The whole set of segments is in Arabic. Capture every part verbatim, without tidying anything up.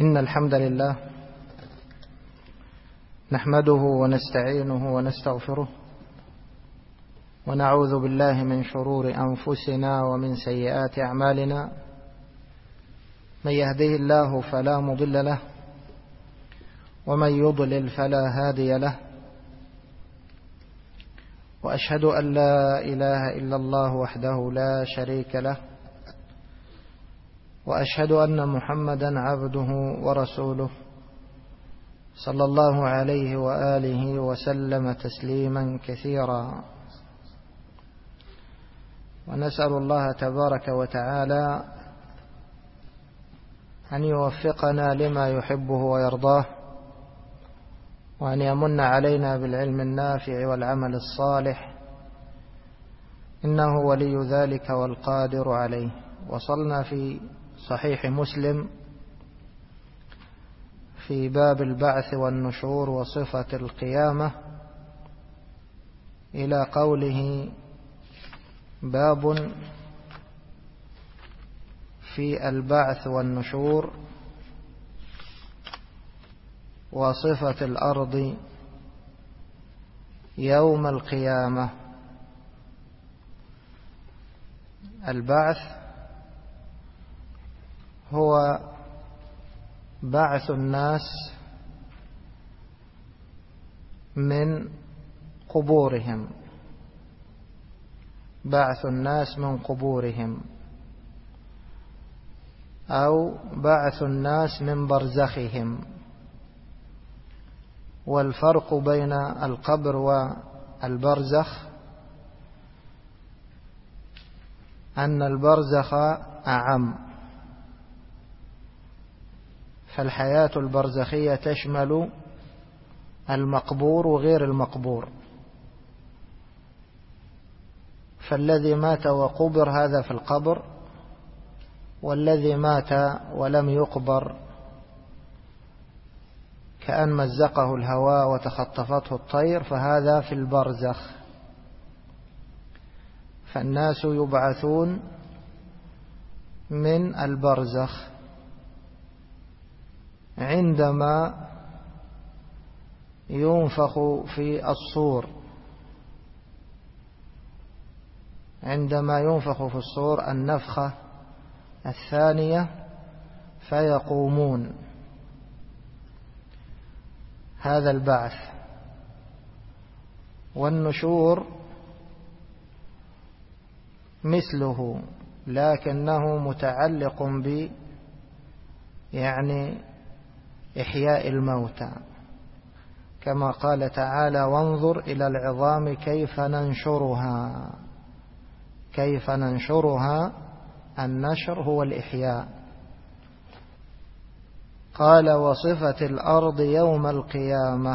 إن الحمد لله نحمده ونستعينه ونستغفره ونعوذ بالله من شرور أنفسنا ومن سيئات أعمالنا. من يهده الله فلا مضل له ومن يضلل فلا هادي له، وأشهد أن لا إله إلا الله وحده لا شريك له، وأشهد أن محمدا عبده ورسوله صلى الله عليه وآله وسلم تسليما كثيرا. ونسأل الله تبارك وتعالى أن يوفقنا لما يحبه ويرضاه، وأن يمن علينا بالعلم النافع والعمل الصالح، إنه ولي ذلك والقادر عليه. وصلنا في صحيح مسلم في باب البعث والنشور وصفة القيامة إلى قوله: باب في البعث والنشور وصفة الأرض يوم القيامة. البعث هو بعث الناس من قبورهم، بعث الناس من قبورهم، أو بعث الناس من برزخهم. والفرق بين القبر والبرزخ أن البرزخ أعم، فالحياة البرزخية تشمل المقبور وغير المقبور، فالذي مات وقبر هذا في القبر، والذي مات ولم يقبر كأن مزقه الهواء وتخطفته الطير فهذا في البرزخ. فالناس يبعثون من البرزخ عندما ينفخ في الصور، عندما ينفخ في الصور النفخة الثانية فيقومون. هذا البعث. والنشور مثله، لكنه متعلق ب يعني إحياء الموتى، كما قال تعالى: وانظر إلى العظام كيف ننشرها. كيف ننشرها، النشر هو الإحياء. قال: وصفة الأرض يوم القيامة،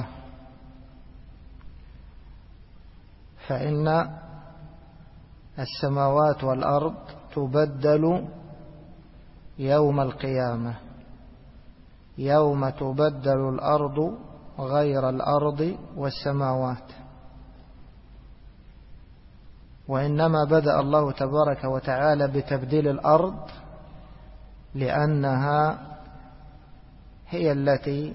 فإن السماوات والأرض تبدل يوم القيامة، يوم تبدل الأرض غير الأرض والسماوات. وإنما بدأ الله تبارك وتعالى بتبديل الأرض لأنها هي التي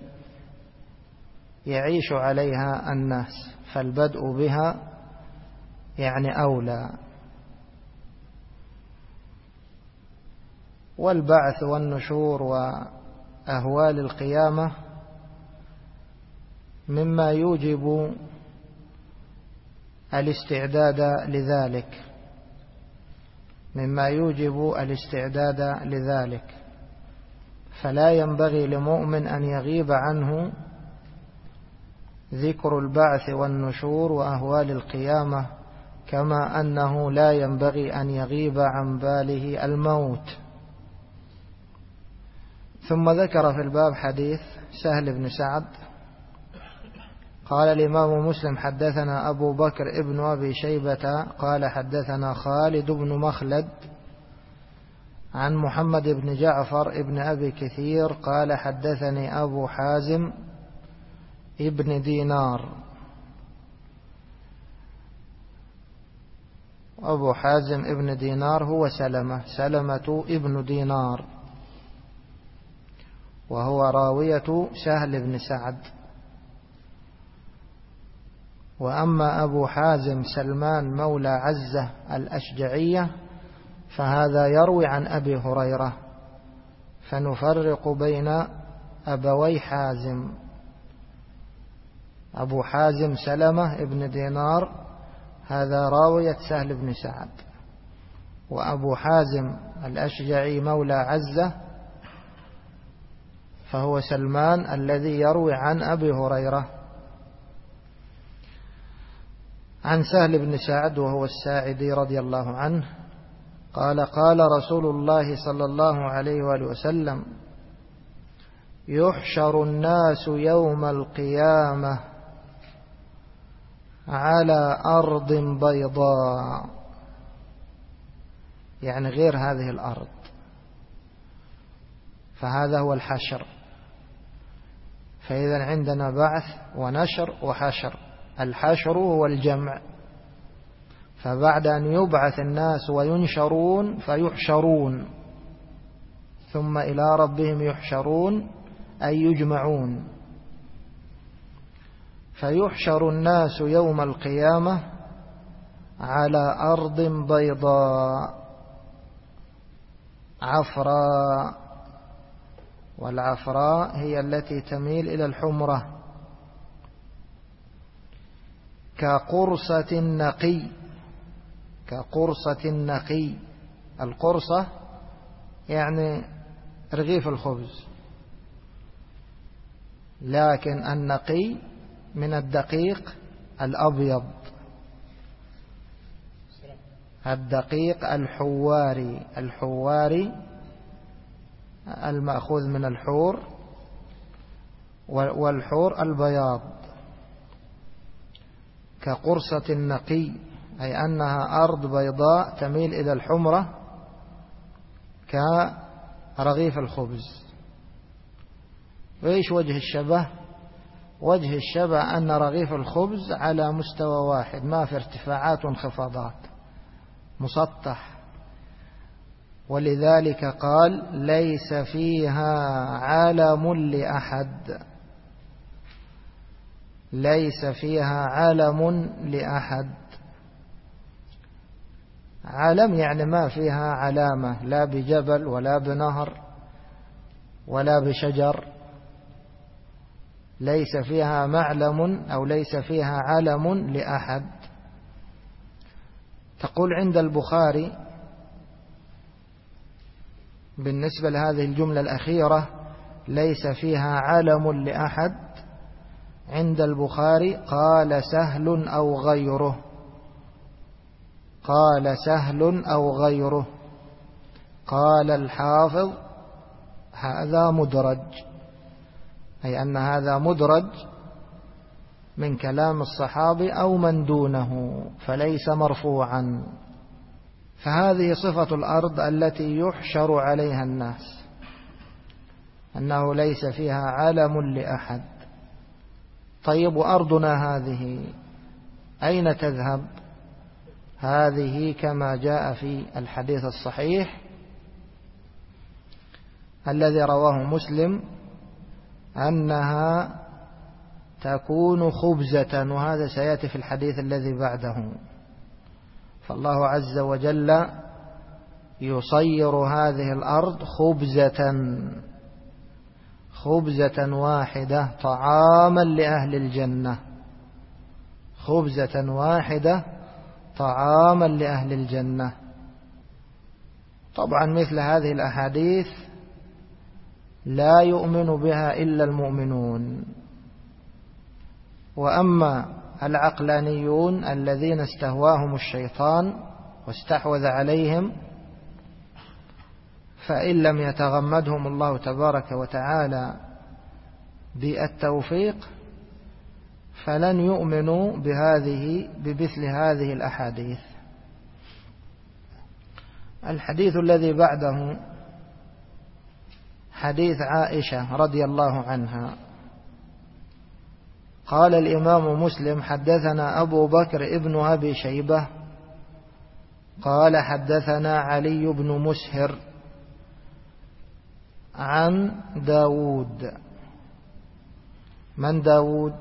يعيش عليها الناس، فالبدء بها يعني أولى. والبعث والنشور وأهوال القيامة مما يوجب الاستعداد لذلك، مما يوجب الاستعداد لذلك. فلا ينبغي لمؤمن أن يغيب عنه ذكر البعث والنشور وأهوال القيامة، كما أنه لا ينبغي أن يغيب عن باله الموت. ثم ذكر في الباب حديث سهل بن سعد قال: الإمام مسلم حدثنا أبو بكر ابن أبي شيبة قال حدثنا خالد بن مخلد عن محمد بن جعفر ابن أبي كثير قال حدثني أبو حازم ابن دينار. أبو حازم ابن دينار هو سلمة سلمة ابن دينار، وهو راوية سهل بن سعد. وأما أبو حازم سلمان مولى عزة الأشجعية فهذا يروي عن أبي هريرة، فنفرق بين أبوي حازم. أبو حازم سلمة ابن دينار هذا راوية سهل بن سعد، وأبو حازم الأشجعي مولى عزة فهو سلمان الذي يروي عن أبي هريرة عن سهل بن سعد وهو الساعدي رضي الله عنه قال قال رسول الله صلى الله عليه وآله وسلم: يحشر الناس يوم القيامة على أرض بيضاء، يعني غير هذه الأرض، فهذا هو الحشر. فإذا عندنا بعث ونشر وحشر. الحشر هو الجمع، فبعد أن يبعث الناس وينشرون فيحشرون، ثم إلى ربهم يحشرون أي يجمعون. فيحشر الناس يوم القيامة على أرض بيضاء عفراء، والعفراء هي التي تميل إلى الحمرة، كقرصة النقي. كقرصة النقي، القرصة يعني رغيف الخبز، لكن النقي من الدقيق الأبيض، الدقيق الحواري، الحواري المأخوذ من الحور، والحور البياض. كقرصة النقي أي أنها أرض بيضاء تميل إلى الحمرة كرغيف الخبز. وإيش وجه الشبه؟ وجه الشبه أن رغيف الخبز على مستوى واحد، ما في ارتفاعات وانخفاضات، مسطح، ولذلك قال: ليس فيها علم لأحد. ليس فيها علم لأحد. علم يعني ما فيها علامة، لا بجبل ولا بنهر ولا بشجر. ليس فيها معلم أو ليس فيها علم لأحد. تقول عند البخاري بالنسبة لهذه الجملة الأخيرة ليس فيها علم لأحد، عند البخاري قال سهل أو غيره، قال سهل أو غيره. قال الحافظ: هذا مدرج، أي أن هذا مدرج من كلام الصحابي أو من دونه، فليس مرفوعا. فهذه صفة الأرض التي يحشر عليها الناس، أنه ليس فيها علم لأحد. طيب، وأرضنا هذه أين تذهب؟ هذه كما جاء في الحديث الصحيح الذي رواه مسلم أنها تكون خبزة، وهذا سيأتي في الحديث الذي بعده. فالله عز وجل يصير هذه الأرض خبزة، خبزة واحدة طعاما لأهل الجنة، خبزة واحدة طعاما لأهل الجنة. طبعا مثل هذه الأحاديث لا يؤمن بها إلا المؤمنون. وأما العقلانيون الذين استهواهم الشيطان واستحوذ عليهم، فإن لم يتغمدهم الله تبارك وتعالى بالتوفيق فلن يؤمنوا بهذه بمثل هذه الأحاديث. الحديث الذي بعده حديث عائشة رضي الله عنها. قال الإمام مسلم: حدثنا أبو بكر ابن أبي شيبة قال حدثنا علي بن مسهر عن داود. من داود؟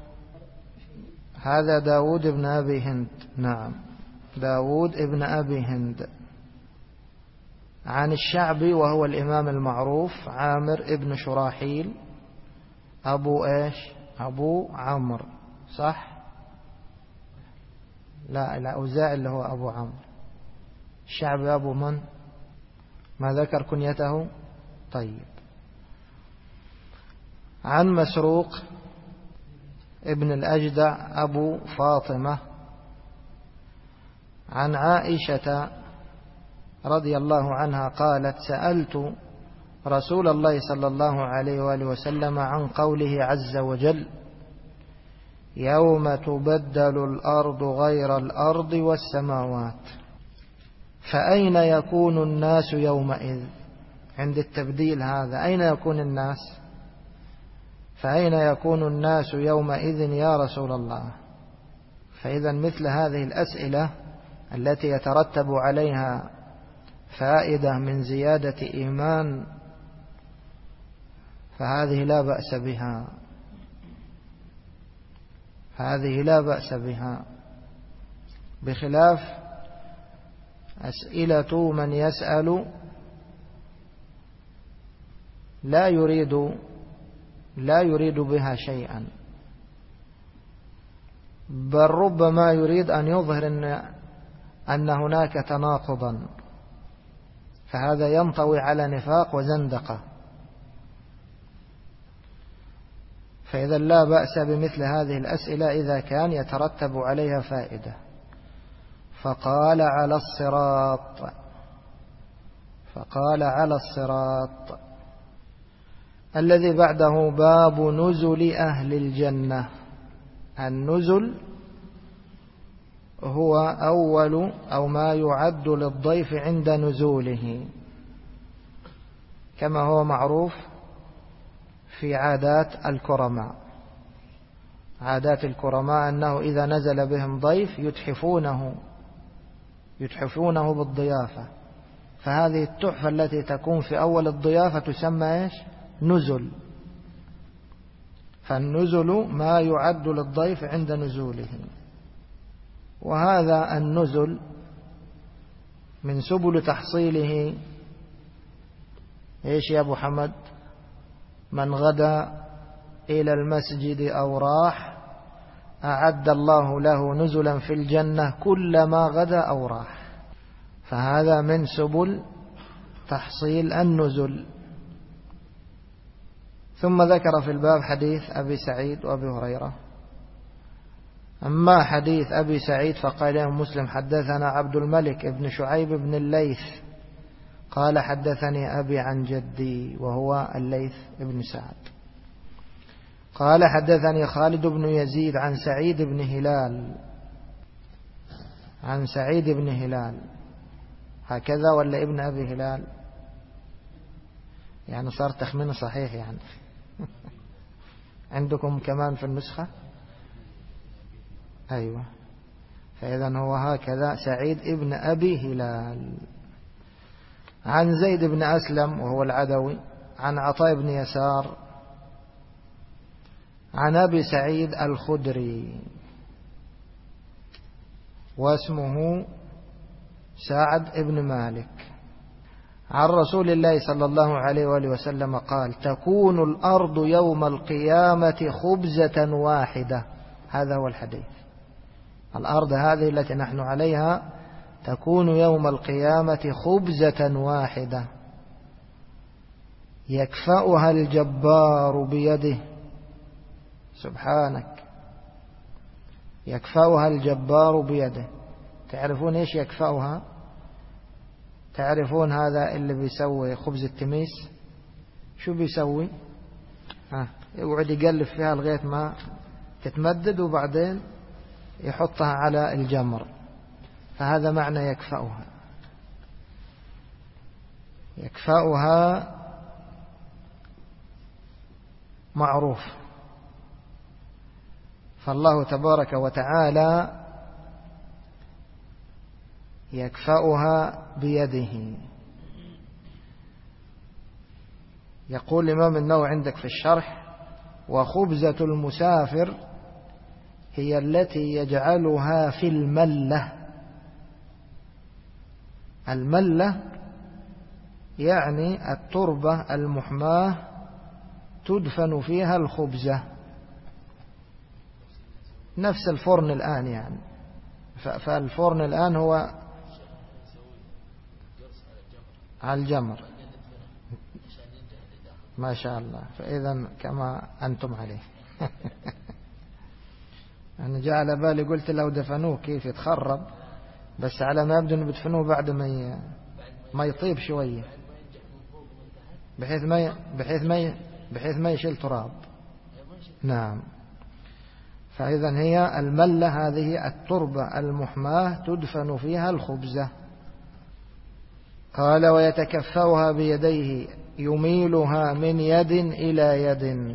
هذا داود ابن أبي هند. نعم، داود ابن أبي هند. عن الشعبي وهو الإمام المعروف عامر ابن شراحيل أبو إيش؟ أبو عمرو، صح؟ لا، الأوزاعي اللي هو أبو عمرو. الشعبي أبو من؟ ما ذكر كنيته؟ طيب. عن مسروق ابن الأجدع أبو فاطمة عن عائشة رضي الله عنها قالت: سألت رسول الله صلى الله عليه وآله وسلم عن قوله عز وجل: يوم تبدل الأرض غير الأرض والسماوات، فأين يكون الناس يومئذ؟ عند التبديل هذا أين يكون الناس؟ فأين يكون الناس يومئذ يا رسول الله؟ فإذا مثل هذه الأسئلة التي يترتب عليها فائدة من زيادة إيمان فهذه لا بأس بها، هذه لا بأس بها، بخلاف أسئلة من يسأل لا يريد لا يريد بها شيئا، بل ربما يريد أن يظهر أن أن هناك تناقضا، فهذا ينطوي على نفاق وزندقة. فإذا لا بأس بمثل هذه الأسئلة إذا كان يترتب عليها فائدة. فقال على الصراط، فقال على الصراط. الذي بعده باب نزل أهل الجنة. النزل هو أول أو ما يعد للضيف عند نزوله، كما هو معروف في عادات الكرماء. عادات الكرماء أنه إذا نزل بهم ضيف يتحفونه يتحفونه بالضيافة، فهذه التحفة التي تكون في أول الضيافة تسمى إيش؟ نزل. فالنزل ما يعد للضيف عند نزوله. وهذا النزل من سبل تحصيله إيش يا أبو حمد؟ من غدا إلى المسجد أو راح أعد الله له نزلا في الجنة كلما غدا أو راح. فهذا من سبل تحصيل النزل. ثم ذكر في الباب حديث أبي سعيد وأبي هريرة. أما حديث أبي سعيد فقال مسلم: حدثنا عبد الملك بن شعيب بن الليث قال: حدثني أبي عن جدي وهو الليث بن سعد قال: حدثني خالد بن يزيد عن سعيد بن هلال عن سعيد بن هلال. هكذا ولا ابن أبي هلال؟ يعني صار تخمين صحيح يعني. عندكم كمان في النسخة؟ أيوة. فإذا هو هكذا: سعيد ابن أبي هلال عن زيد بن أسلم وهو العدوي عن عطاء بن يسار عن أبي سعيد الخدري واسمه سعد بن مالك عن رسول الله صلى الله عليه وآله وسلم قال: تكون الأرض يوم القيامة خبزة واحدة. هذا هو الحديث. الأرض هذه التي نحن عليها تكون يوم القيامة خبزة واحدة يكفأها الجبار بيده. سبحانك، يكفأها الجبار بيده. تعرفون إيش يكفأها؟ تعرفون هذا اللي بيسوي خبز التميس شو بيسوي؟ ها، يقعد يقلب فيها لغاية ما تتمدد وبعدين يحطها على الجمر. فهذا معنى يكفأها. يكفأها معروف. فالله تبارك وتعالى يكفأها بيده. يقول الإمام النووي عندك في الشرح: وخبزة المسافر هي التي يجعلها في الملة. الملة يعني التربة المحماة تدفن فيها الخبزة، نفس الفرن الآن يعني. فالفرن الآن هو على الجمر، ما شاء الله. فإذا كما أنتم عليه. أنا جعل بالي قلت لو دفنوه كيف يتخرب، بس على ما يبدو أن بدفنوه بعد ما ما يطيب شوية، بحيث ما بحيث ما بحيث ما يشيل تراب. نعم. فإذا هي الملة هذه التربة المحماة تدفن فيها الخبزة. قال: ويتكفأها بيديه يميلها من يد إلى يد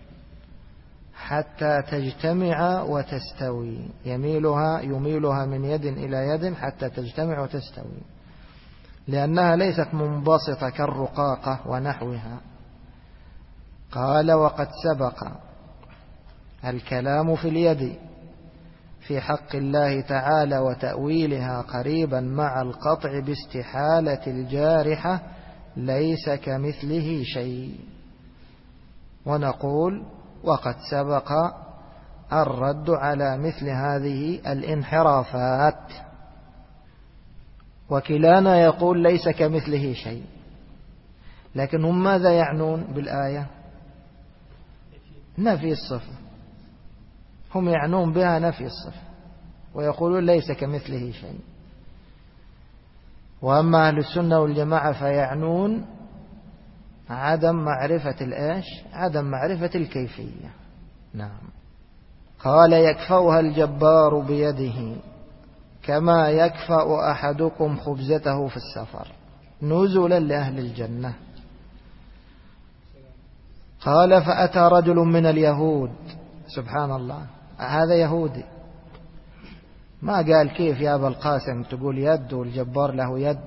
حتى تجتمع وتستوي. يميلها يميلها من يد إلى يد حتى تجتمع وتستوي، لأنها ليست منبسطة كالرقاقة ونحوها. قال: وقد سبق الكلام في اليد في حق الله تعالى وتأويلها قريبا مع القطع باستحالة الجارحة ليس كمثله شيء. ونقول: وقد سبق الرد على مثل هذه الانحرافات. وكلانا يقول ليس كمثله شيء، لكن هم ماذا يعنون بالآية؟ نفي الصفة. هم يعنون بها نفي الصفة ويقولون ليس كمثله شيء. وأما أهل السنة والجماعة فيعنون عدم معرفة الإيش؟ عدم معرفة الكيفية. نعم. قال: يكفأها الجبار بيده كما يكفأ أحدكم خبزته في السفر نزلا لأهل الجنة. قال: فأتى رجل من اليهود. سبحان الله، هذا يهودي، ما قال كيف يا أبا القاسم تقول يد والجبار له يد،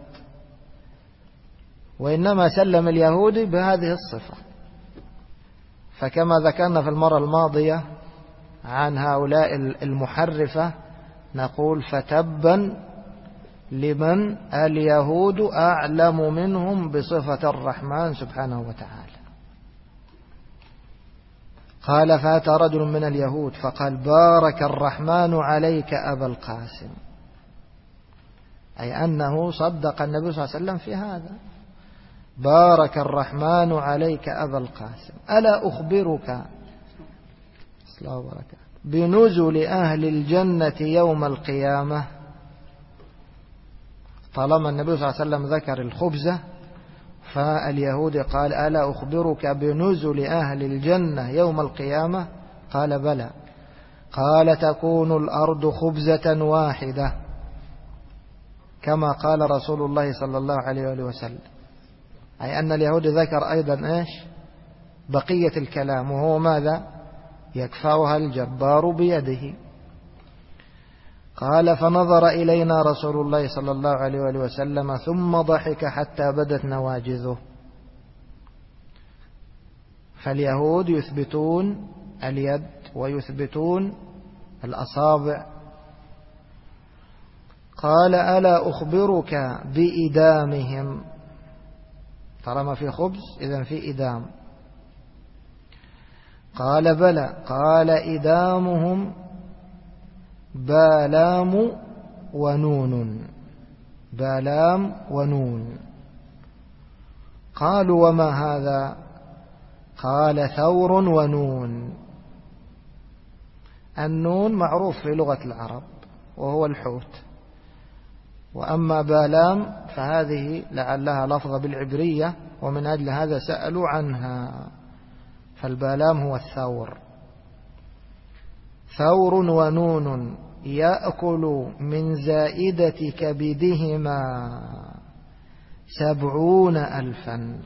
وإنما سلم اليهودي بهذه الصفة. فكما ذكرنا في المرة الماضية عن هؤلاء المحرفة نقول: فتبا لمن اليهود أعلم منهم بصفة الرحمن سبحانه وتعالى. قال: فأتى رجل من اليهود فقال: بارك الرحمن عليك أبا القاسم، أي أنه صدق النبي صلى الله عليه وسلم في هذا. بارك الرحمن عليك أبا القاسم، ألا أخبرك بنزل أهل الجنة يوم القيامة؟ طالما النبي صلى الله عليه وسلم ذكر الخبزة، فاليهود قال: ألا أخبرك بنزل أهل الجنة يوم القيامة؟ قال: بلى. قال: تكون الأرض خبزة واحدة كما قال رسول الله صلى الله عليه وآله وسلم. أي أن اليهود ذكر أيضا إيش؟ بقية الكلام، وهو ماذا؟ يكفأها الجبار بيده. قال: فنظر إلينا رسول الله صلى الله عليه وآله وسلم ثم ضحك حتى بدت نواجذه. فاليهود يثبتون اليد ويثبتون الأصابع. قال: ألا أخبرك بإدامهم؟ طالما في خبز إذن في إدام. قال: بلى. قال: إدامهم بالام ونون. بالام ونون. قالوا: وما هذا؟ قال: ثور ونون. النون معروف في لغة العرب وهو الحوت، وأما بالام فهذه لعلها لفظة بالعبرية، ومن أجل هذا سألوا عنها. فالبالام هو الثور. ثور ونون يأكل من زائدة كبدهما سبعون ألفا.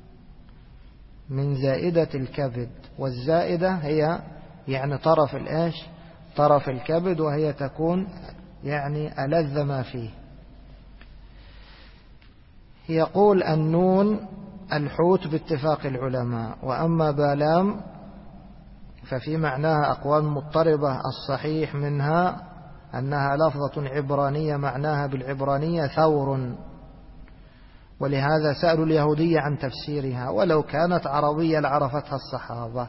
من زائدة الكبد، والزائدة هي يعني طرف الإيش؟ طرف الكبد، وهي تكون يعني ألذ ما فيه. يقول: النون الحوت باتفاق العلماء. وأما بالام ففي معناها أقوال مضطربة، الصحيح منها أنها لفظة عبرانية معناها بالعبرانية ثور، ولهذا سألوا اليهودية عن تفسيرها، ولو كانت عربية لعرفتها الصحابة.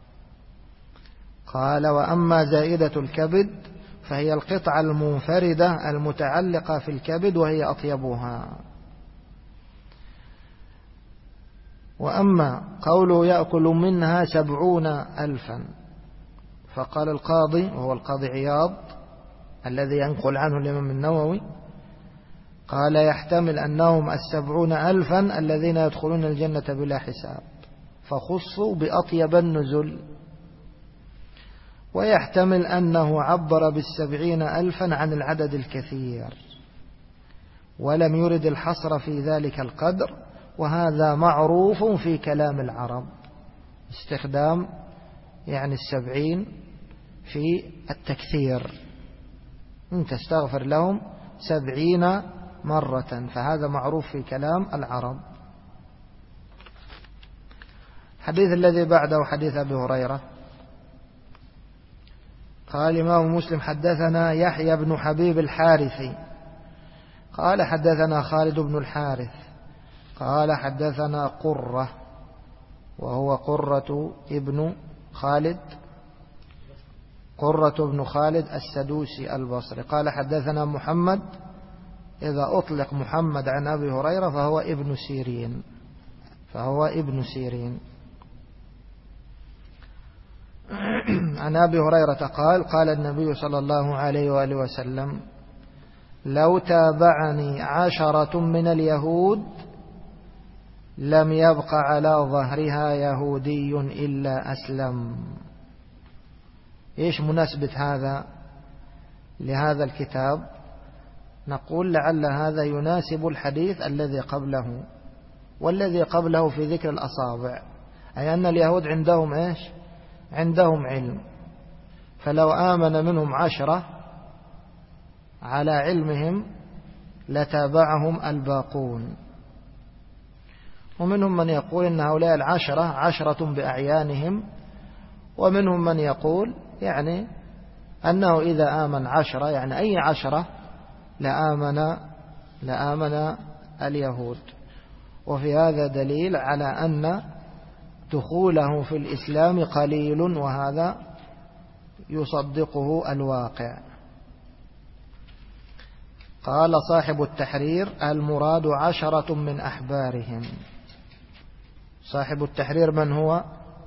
قال: وأما زائدة الكبد فهي القطعة المنفردة المتعلقة في الكبد وهي أطيبها. وأما قوله يأكل منها سبعون ألفا، فقال القاضي وهو القاضي عياض الذي ينقل عنه الإمام النووي، قال: يحتمل أنهم السبعون ألفا الذين يدخلون الجنة بلا حساب، فخصوا بأطيب النزل. ويحتمل أنه عبر بالسبعين ألفا عن العدد الكثير ولم يرد الحصر في ذلك القدر، وهذا معروف في كلام العرب، استخدام يعني السبعين في التكثير، إن تستغفر لهم سبعين مرة، فهذا معروف في كلام العرب. الحديث الذي بعده حديث أبي هريرة. قال الإمام مسلم: حدثنا يحيى بن حبيب الحارثي قال حدثنا خالد بن الحارث قال حدثنا قرة وهو قرة ابن خالد قرة بن خالد السدوسي البصري قال حدثنا محمد. إذا أطلق محمد عن أبي هريرة فهو ابن سيرين فهو ابن سيرين عن أبي هريرة قال: قال النبي صلى الله عليه وآله وسلم: لو تابعني عشرة من اليهود لم يبق على ظهرها يهودي إلا أسلم. إيش مناسبة هذا لهذا الكتاب؟ نقول لعل هذا يناسب الحديث الذي قبله، والذي قبله في ذكر الأصابع، أي أن اليهود عندهم إيش؟ عندهم علم، فلو آمن منهم عشرة على علمهم لتابعهم الباقون. ومنهم من يقول إن هؤلاء العشرة عشرة بأعيانهم، ومنهم من يقول يعني أنه إذا آمن عشرة يعني أي عشرة لآمن, لآمن اليهود. وفي هذا دليل على أن دخوله في الإسلام قليل، وهذا يصدقه الواقع. قال صاحب التحرير: المراد عشرة من أحبارهم. صاحب التحرير من هو؟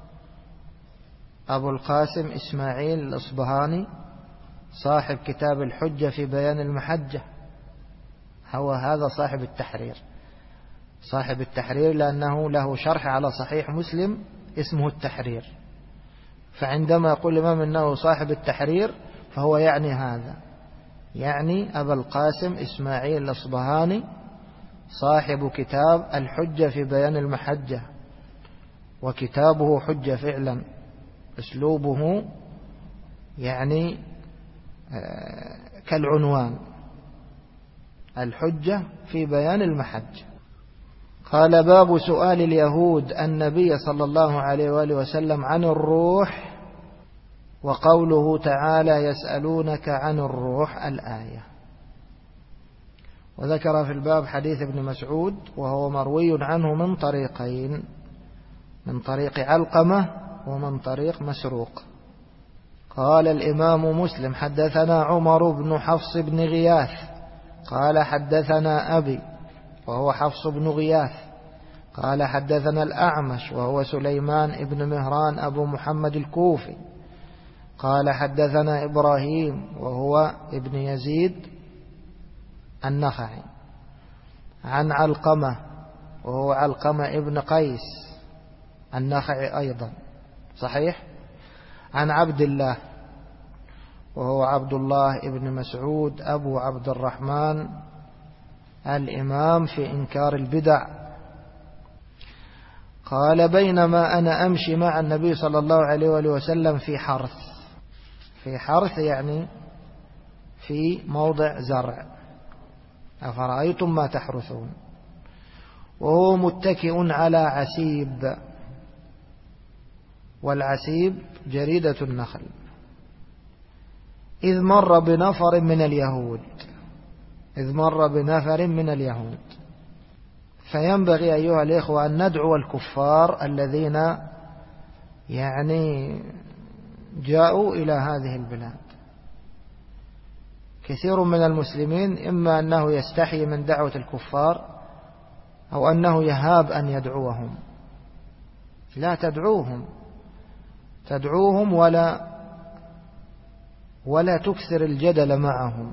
أبو القاسم إسماعيل الأصبهاني صاحب كتاب الحجة في بيان المحجة، هو هذا صاحب التحرير. صاحب التحرير لأنه له شرح على صحيح مسلم اسمه التحرير، فعندما يقول الإمام النووي صاحب التحرير فهو يعني هذا، يعني أبا القاسم إسماعيل الأصبهاني صاحب كتاب الحجة في بيان المحجة، وكتابه حجة فعلا، أسلوبه يعني كالعنوان، الحجة في بيان المحجة. قال: باب سؤال اليهود النبي صلى الله عليه وآله وسلم عن الروح، وقوله تعالى: يسألونك عن الروح، الآية. وذكر في الباب حديث ابن مسعود وهو مروي عنه من طريقين، من طريق علقمة ومن طريق مسروق. قال الإمام مسلم: حدثنا عمر بن حفص بن غياث قال حدثنا أبي وهو حفص بن غياث قال حدثنا الأعمش وهو سليمان بن مهران أبو محمد الكوفي قال حدثنا إبراهيم وهو ابن يزيد النخعي عن علقمة وهو علقمة ابن قيس النخعي أيضا صحيح، عن عبد الله وهو عبد الله ابن مسعود أبو عبد الرحمن الإمام في إنكار البدع. قال: بينما أنا أمشي مع النبي صلى الله عليه وآله وسلم في حرث، في حرث يعني في موضع زرع، أفرأيتم ما تحرثون، وهو متكئ على عسيب، والعسيب جريدة النخل، إذ مر بنفر من اليهود إذ مر بنفر من اليهود فينبغي أيها الإخوة أن ندعو الكفار الذين يعني جاءوا إلى هذه البلاد. كثير من المسلمين إما أنه يستحي من دعوة الكفار أو أنه يهاب أن يدعوهم. لا تدعوهم تدعوهم ولا ولا تكثر الجدل معهم.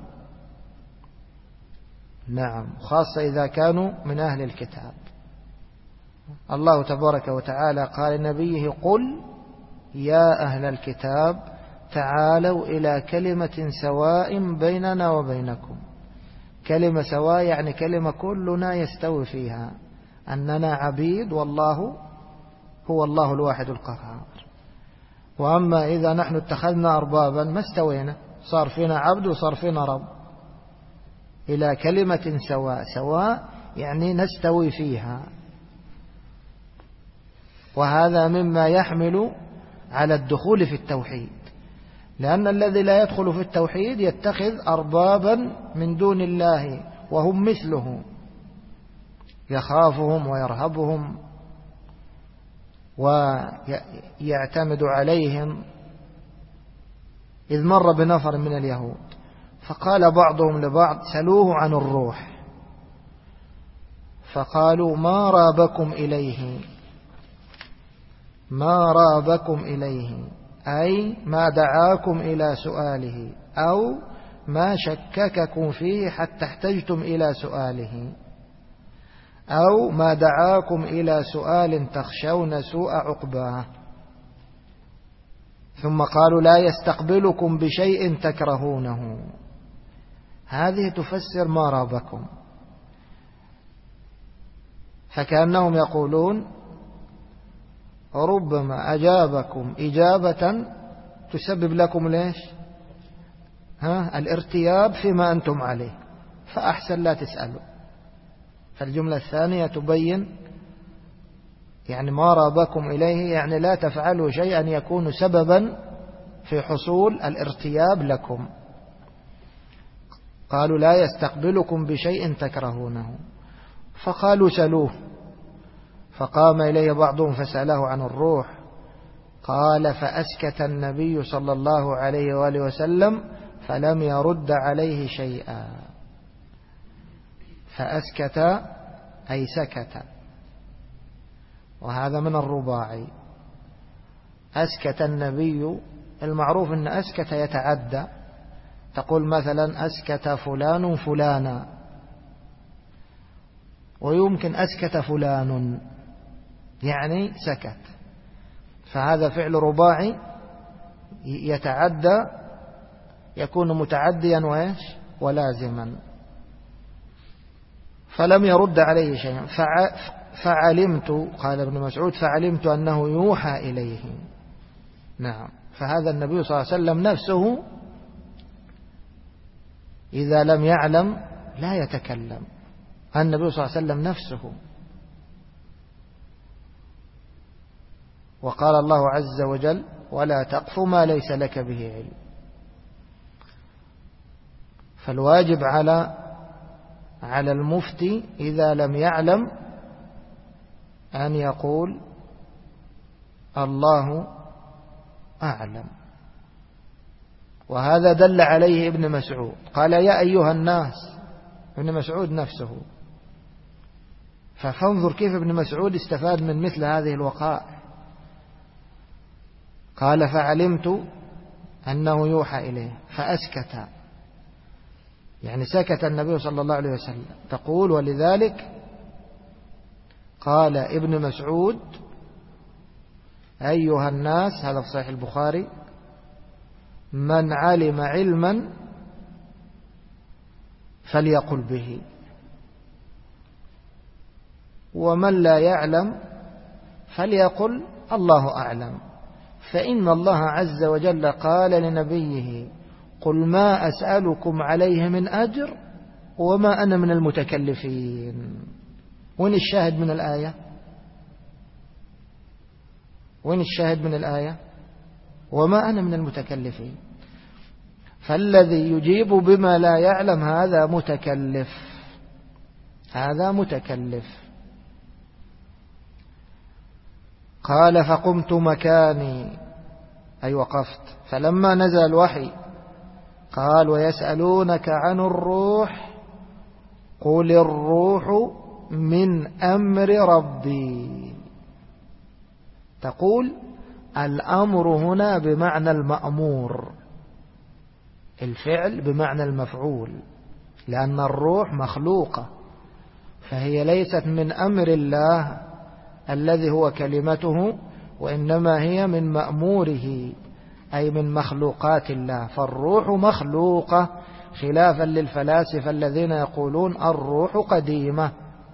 نعم، خاصة إذا كانوا من أهل الكتاب. الله تبارك وتعالى قال لنبيه: قل يا أهل الكتاب تعالوا إلى كلمة سواء بيننا وبينكم. كلمة سواء يعني كلمة كلنا يستوي فيها، أننا عبيد والله هو الله الواحد القهار. وأما إذا نحن اتخذنا أربابا ما استوينا، صار فينا عبد وصار فينا رب. إلى كلمة سواء، سواء يعني نستوي فيها. وهذا مما يحمل على الدخول في التوحيد، لأن الذي لا يدخل في التوحيد يتخذ أربابا من دون الله وهم مثله، يخافهم ويرهبهم ويعتمد عليهم. إذ مر بنفر من اليهود فقال بعضهم لبعض: سلوه عن الروح. فقالوا: ما رابكم إليه ما رابكم إليه أي ما دعاكم إلى سؤاله، أو ما شكككم فيه حتى احتجتم إلى سؤاله، أو ما دعاكم إلى سؤال تخشون سوء عقباه. ثم قالوا: لا يستقبلكم بشيء تكرهونه. هذه تفسر ما رابكم، فكأنهم يقولون: ربما أجابكم إجابة تسبب لكم ليش ها الارتياب فيما أنتم عليه، فأحسن لا تسألوا. فالجملة الثانية تبين يعني ما رابكم إليه، يعني لا تفعلوا شيئا يكون سببا في حصول الارتياب لكم. قالوا: لا يستقبلكم بشيء تكرهونه. فقالوا: سلوه. فقام إليه بعضهم فسأله عن الروح. قال: فأسكت النبي صلى الله عليه وآله وسلم فلم يرد عليه شيئا. فأسكت أي سكت، وهذا من الرباعي. أسكت النبي، المعروف أن أسكت يتعدى، تقول مثلا: أسكت فلان فلانا، ويمكن أسكت فلان يعني سكت. فهذا فعل رباعي يتعدى، يكون متعديا وإيش ولازما. فلم يرد عليه شيئا. فعلمت، قال ابن مسعود: فعلمت أنه يوحى إليه. نعم، فهذا النبي صلى الله عليه وسلم نفسه إذا لم يعلم لا يتكلم. النبي صلى الله عليه وسلم نفسه. وقال الله عز وجل: ولا تقف ما ليس لك به علم. فالواجب على على المفتي إذا لم يعلم أن يقول: الله أعلم. وهذا دل عليه ابن مسعود، قال: يا أيها الناس. ابن مسعود نفسه. فانظر كيف ابن مسعود استفاد من مثل هذه الوقائع. قال: فعلمت أنه يوحى إليه فأسكت، يعني سكت النبي صلى الله عليه وسلم. تقول: ولذلك قال ابن مسعود: أيها الناس، هذا في صحيح البخاري: من علم علما فليقل به، ومن لا يعلم فليقل الله أعلم. فإن الله عز وجل قال لنبيه: قل ما أسألكم عليه من أجر وما أنا من المتكلفين. وين الشاهد من الآية؟ وين الشاهد من الآية؟ وما أنا من المتكلفين. فالذي يجيب بما لا يعلم هذا متكلف، هذا متكلف. قال فقمت مكاني أي وقفت. فلما نزل الوحي قال ويسألونك عن الروح قل الروح من أمر ربي. تقول الأمر هنا بمعنى المأمور، الفعل بمعنى المفعول، لأن الروح مخلوقة فهي ليست من أمر الله الذي هو كلمته، وإنما هي من مأموره أي من مخلوقات الله. فالروح مخلوقة خلافا للفلاسفة الذين يقولون الروح قديمة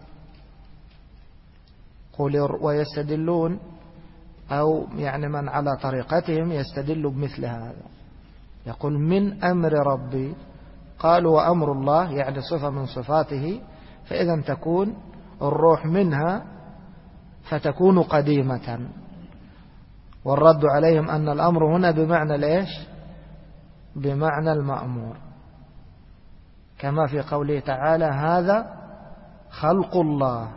ويستدلون أو يعني من على طريقتهم يستدل بمثل هذا، يقول من أمر ربي. قالوا وأمر الله يعني صفة من صفاته، فإذا تكون الروح منها فتكون قديمة. والرد عليهم أن الأمر هنا بمعنى ليش؟ بمعنى المأمور، كما في قوله تعالى هذا خلق الله،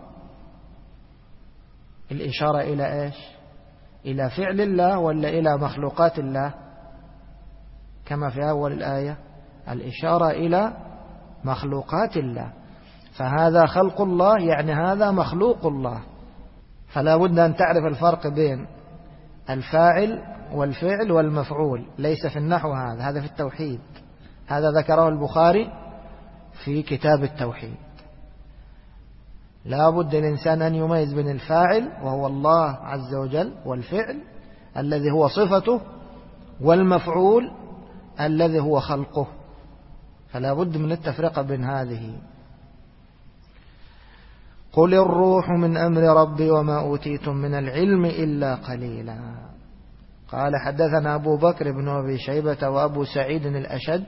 الإشارة إلى إيش؟ إلى فعل الله ولا إلى مخلوقات الله؟ كما في أول الآية الإشارة إلى مخلوقات الله، فهذا خلق الله يعني هذا مخلوق الله. فلا بد أن تعرف الفرق بين الفاعل والفعل والمفعول، ليس في النحو هذا، هذا في التوحيد. هذا ذكره البخاري في كتاب التوحيد. لا بد الإنسان أن يميز بين الفاعل وهو الله عز وجل والفعل الذي هو صفته والمفعول الذي هو خلقه، فلا بد من التفرقة بين هذه. قل الروح من أمر ربي وما أوتيتم من العلم إلا قليلا. قال حدثنا أبو بكر بن أبي شيبة وأبو سعيد الأشج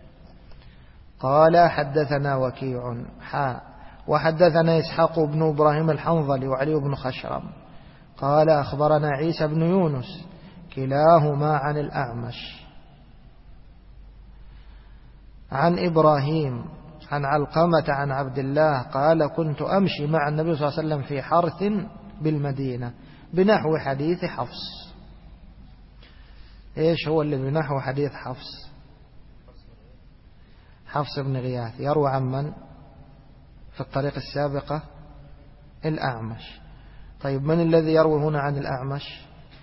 قال حدثنا وكيع حاء وحدثنا إسحاق بن إبراهيم الحنظلي وعلي بن خشرم قال أخبرنا عيسى بن يونس كلاهما عن الأعمش عن إبراهيم عن علقمة عن عبد الله قال كنت أمشي مع النبي صلى الله عليه وسلم في حرث بالمدينة بنحو حديث حفص. إيش هو اللي بنحو حديث حفص؟ حفص بن غياث يروى عن من في الطريق السابقة؟ الأعمش. طيب من الذي يروي هنا عن الأعمش؟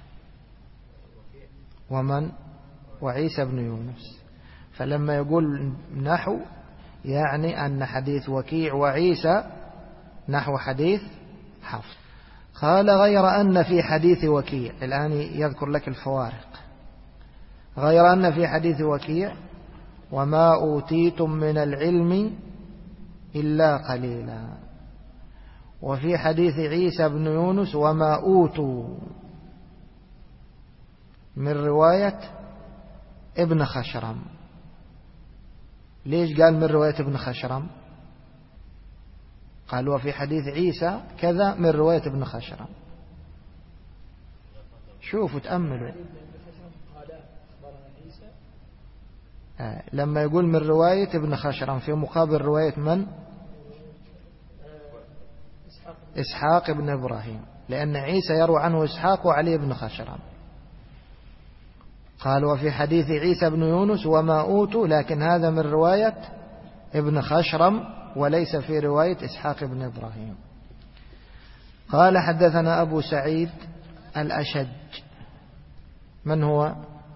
ومن؟ وعيسى بن يونس. فلما يقول نحو يعني أن حديث وكيع وعيسى نحو حديث حفص. قال غير أن في حديث وكيع، الآن يذكر لك الفوارق، غير أن في حديث وكيع وما أوتيتم من العلم إلا قليلا، وفي حديث عيسى بن يونس وما أوتوا من رواية ابن خشرم. ليش قال من رواية ابن خشرم؟ قال وفي حديث عيسى كذا من رواية ابن خشرم. شوفوا تأملوا آه. لما يقول من رواية ابن خشرم في مقابل رواية من؟ إسحاق بن إبراهيم، لأن عيسى يروى عنه إسحاق وعلي بن خشرم. قال وفي حديث عيسى بن يونس وما أوتوا، لكن هذا من رواية ابن خشرم وليس في رواية إسحاق بن إبراهيم. قال حدثنا أبو سعيد الأشج. من هو؟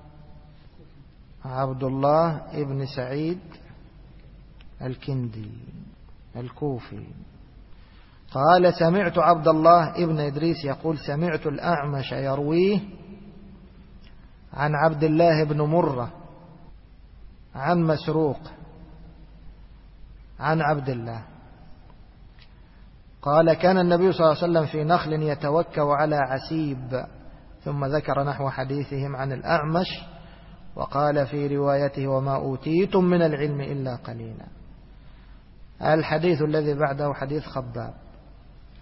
عبد الله ابن سعيد الكندي الكوفي. قال سمعت عبد الله ابن إدريس يقول سمعت الأعمش يرويه عن عبد الله بن مرة عن مسروق عن عبد الله قال كان النبي صلى الله عليه وسلم في نخل يتوكأ على عسيب، ثم ذكر نحو حديثهم عن الأعمش وقال في روايته وما أوتيتم من العلم إلا قليلا. الحديث الذي بعده حديث خباب.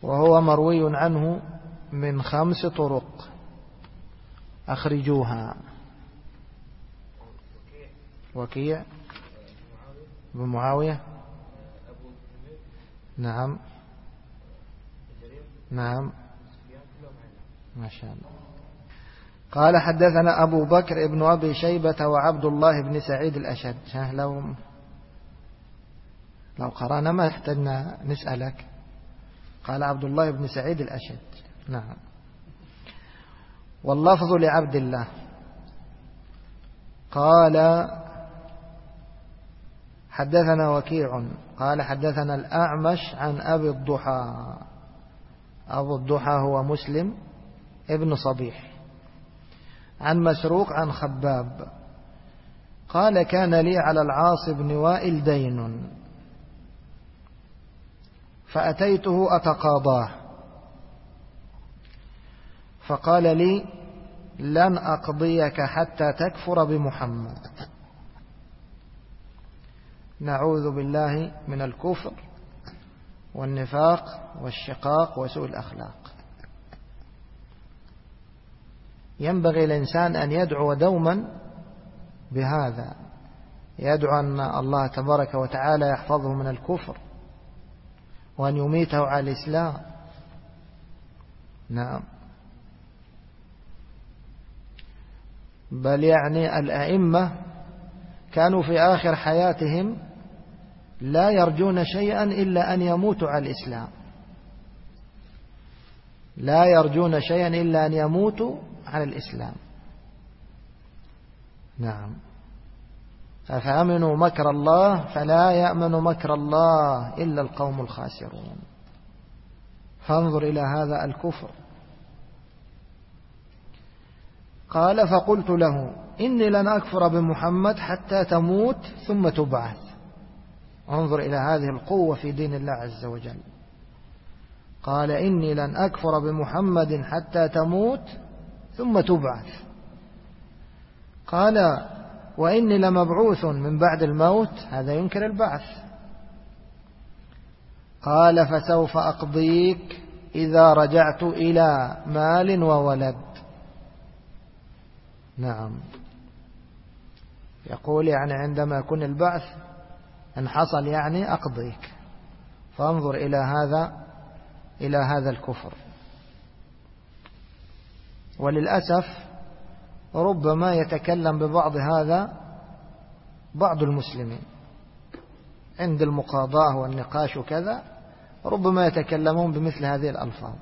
وهو مروي عنه من خمس طرق أخرجوها. وكيع بن معاوية، نعم نعم ما شاء الله. قال حدثنا أبو بكر ابن أبي شيبة وعبد الله بن سعيد الأشج. لو لو قرأنا ما يحتاجنا نسألك. قال عبد الله بن سعيد الأشج. نعم. واللفظ لعبد الله قال حدثنا وكيع قال حدثنا الأعمش عن أبي الضحى. أبو الضحى هو مسلم ابن صبيح، عن مسروق عن خباب قال كان لي على العاص بن وائل دين فأتيته أتقاضاه فقال لي لن أقضيك حتى تكفر بمحمد. نعوذ بالله من الكفر والنفاق والشقاق وسوء الأخلاق. ينبغي الإنسان أن يدعو دوما بهذا، يدعو أن الله تبارك وتعالى يحفظه من الكفر وأن يميته على الإسلام. نعم. بل يعني الأئمة كانوا في آخر حياتهم لا يرجون شيئا إلا أن يموتوا على الإسلام، لا يرجون شيئا إلا أن يموتوا على الإسلام. نعم. أفأمنوا مكر الله فلا يأمن مكر الله إلا القوم الخاسرون. فانظر إلى هذا الكفر. قال فقلت له إني لن أكفر بمحمد حتى تموت ثم تبعث. انظر إلى هذه القوة في دين الله عز وجل. قال إني لن أكفر بمحمد حتى تموت ثم تبعث. قال وإني لمبعوث من بعد الموت. هذا ينكر البعث. قال فسوف أقضيك إذا رجعت إلى مال وولد. نعم. يقول يعني عندما يكون البعث إن حصل يعني أقضيك. فانظر إلى هذا إلى هذا الكفر. وللأسف ربما يتكلم ببعض هذا بعض المسلمين عند المقاضاة والنقاش وكذا، ربما يتكلمون بمثل هذه الألفاظ.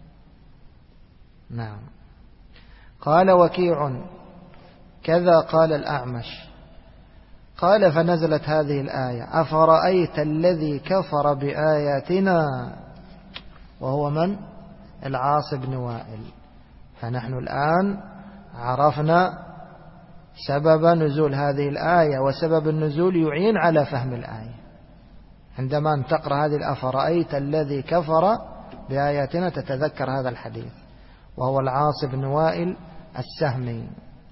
نعم. قال وكيع كذا قال الأعمش. قال فنزلت هذه الآية أفرأيت الذي كفر بآياتنا، وهو من؟ العاص بن وائل. فنحن الآن عرفنا سبب نزول هذه الآية، وسبب النزول يعين على فهم الآية. عندما أن تقرأ هذه الأفرأيت الذي كفر بآياتنا تتذكر هذا الحديث، وهو العاص بن وائل السهمي.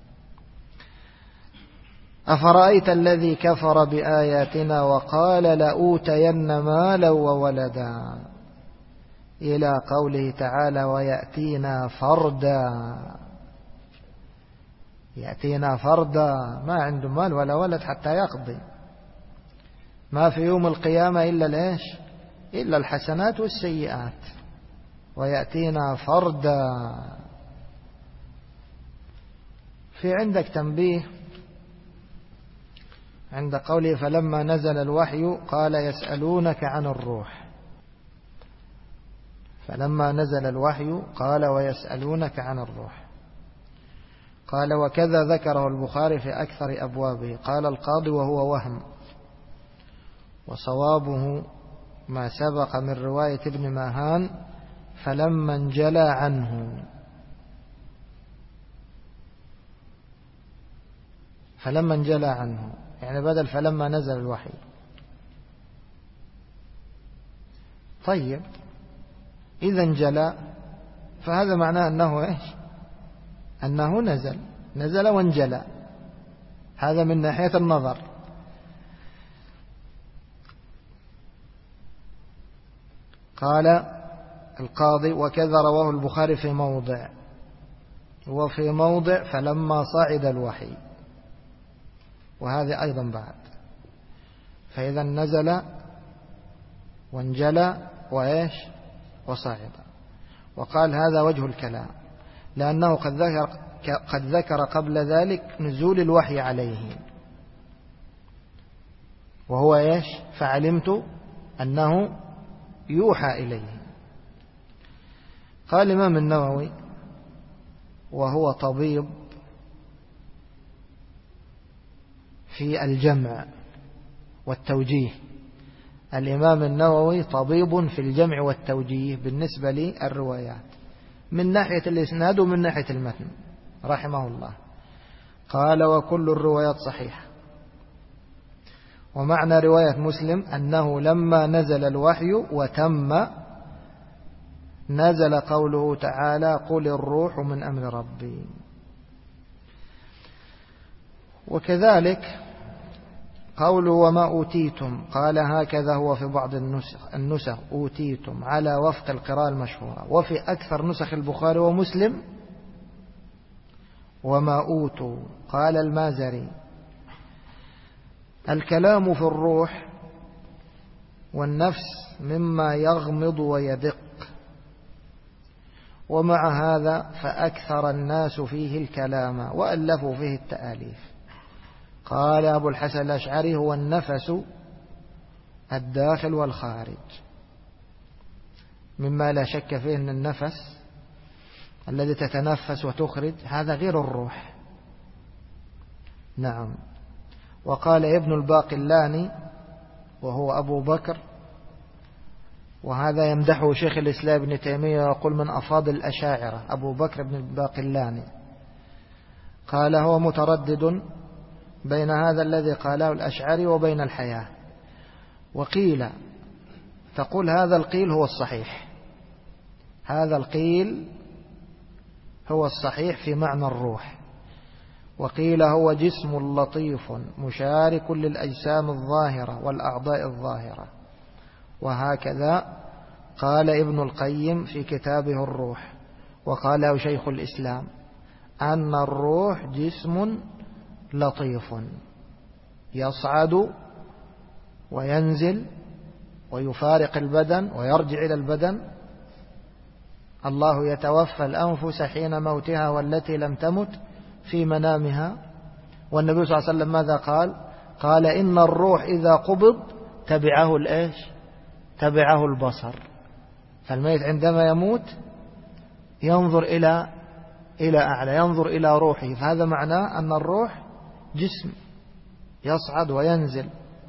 أفرأيت الذي كفر بآياتنا وقال لأوتين مالا وولدا، إلى قوله تعالى ويأتينا فردا. يأتينا فردا، ما عنده مال ولا ولد حتى يقضي. ما في يوم القيامة إلا الإيش؟ إلا الحسنات والسيئات. ويأتينا فردا. في عندك تنبيه عند قوله فلما نزل الوحي قال يسألونك عن الروح. فلما نزل الوحي قال ويسألونك عن الروح. قال وكذا ذكره البخاري في أكثر أبوابه. قال القاضي وهو وهم، وصوابه ما سبق من رواية ابن ماهان فلما انجلى عنه. فلما انجلى عنه يعني بدل فلما نزل الوحي. طيب إذا انجلى فهذا معناه أنه إيش؟ أنه نزل نزل وانجلى. هذا من ناحية النظر. قال القاضي وكذا رواه البخاري في موضع، وفي موضع فلما صعد الوحي، وهذا أيضا بعد، فإذا نزل وانجلى وإيش وصعد. وقال هذا وجه الكلام، لأنه قد ذكر, قد ذكر قبل ذلك نزول الوحي عليه، وهو إيش فعلمت أنه يوحى إليه. قال الإمام النووي وهو طبيب في الجمع والتوجيه، الإمام النووي طبيب في الجمع والتوجيه بالنسبة للروايات من ناحية الإسناد ومن ناحية المتن رحمه الله. قال وكل الروايات صحيحة. ومعنى رواية مسلم أنه لما نزل الوحي وتم نزل قوله تعالى قل الروح من أمر ربي. وكذلك قوله وما أوتيتم، قال هكذا هو في بعض النسخ, النسخ أوتيتم على وفق القراءة المشهورة، وفي أكثر نسخ البخاري ومسلم وما أوتوا. قال المازري الكلام في الروح والنفس مما يغمض ويدق، ومع هذا فأكثر الناس فيه الكلام وألفوا فيه التآليف. قال أبو الحسن الأشعري هو النفس الداخل والخارج، مما لا شك فيه أن النفس الذي تتنفس وتخرج هذا غير الروح. نعم. وقال ابن الباقلاني وهو أبو بكر، وهذا يمدحه شيخ الإسلام ابن تيمية ويقول من أفاضل الأشاعرة أبو بكر بن الباقلاني، قال هو متردد بين هذا الذي قاله الأشعري وبين الحياة. وقيل تقول هذا القيل هو الصحيح، هذا القيل هو الصحيح في معنى الروح. وقيل هو جسم لطيف مشارك للأجسام الظاهرة والأعضاء الظاهرة. وهكذا قال ابن القيم في كتابه الروح، وقاله شيخ الإسلام أن الروح جسم لطيف يصعد وينزل ويفارق البدن ويرجع إلى البدن. الله يتوفى الأنفس حين موتها والتي لم تمت في منامها. والنبي صلى الله عليه وسلم ماذا قال؟ قال إن الروح إذا قبض تبعه الإيش؟ تبعه البصر. فالميت عندما يموت ينظر إلى إلى أعلى، ينظر إلى روحه، فهذا معناه أن الروح جسم يصعد وينزل.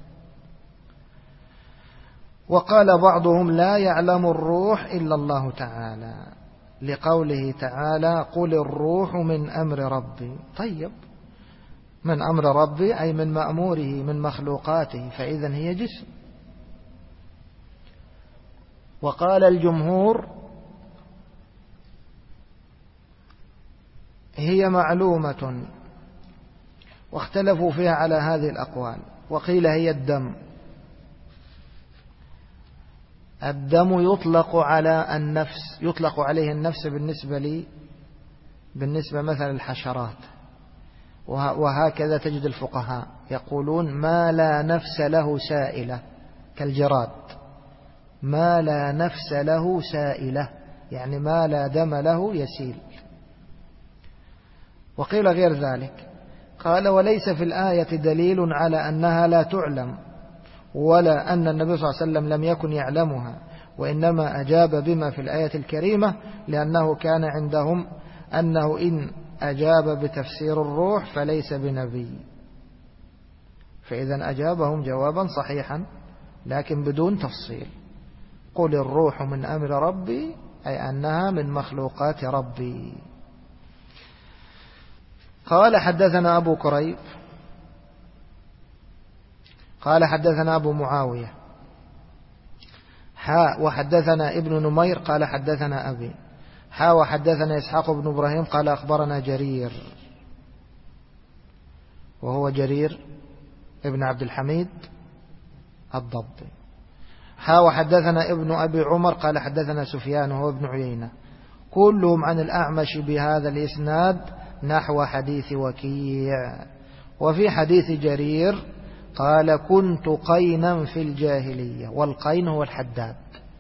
وقال بعضهم لا يعلم الروح إلا الله تعالى، لقوله تعالى قل الروح من أمر ربي. طيب، من أمر ربي أي من مأموره من مخلوقاته، فإذن هي جسم. وقال الجمهور هي معلومة، واختلفوا فيها على هذه الأقوال. وقيل هي الدم. الدم يطلق على النفس، يطلق عليه النفس بالنسبة لي بالنسبة مثلا الحشرات. وهكذا تجد الفقهاء يقولون ما لا نفس له سائلة كالجراد، ما لا نفس له سائلة يعني ما لا دم له يسيل. وقيل غير ذلك، قال وليس في الآية دليل على أنها لا تعلم، ولا أن النبي صلى الله عليه وسلم لم يكن يعلمها، وإنما أجاب بما في الآية الكريمة لأنه كان عندهم أنه إن أجاب بتفسير الروح فليس بنبي، فإذا أجابهم جوابا صحيحا لكن بدون تفصيل. قل الروح من أمر ربي أي أنها من مخلوقات ربي. قال حدثنا أبو كريب قال حدثنا أبو معاوية حاء وحدثنا ابن نمير قال حدثنا أبي حاء وحدثنا إسحاق بن إبراهيم قال أخبرنا جرير وهو جرير ابن عبد الحميد الضبي. حا وحدثنا ابن أبي عمر قال حدثنا سفيان وهو ابن عيينة كلهم عن الأعمش بهذا الإسناد نحو حديث وكيع. وفي حديث جرير قال كنت قينا في الجاهلية، والقين هو الحداد،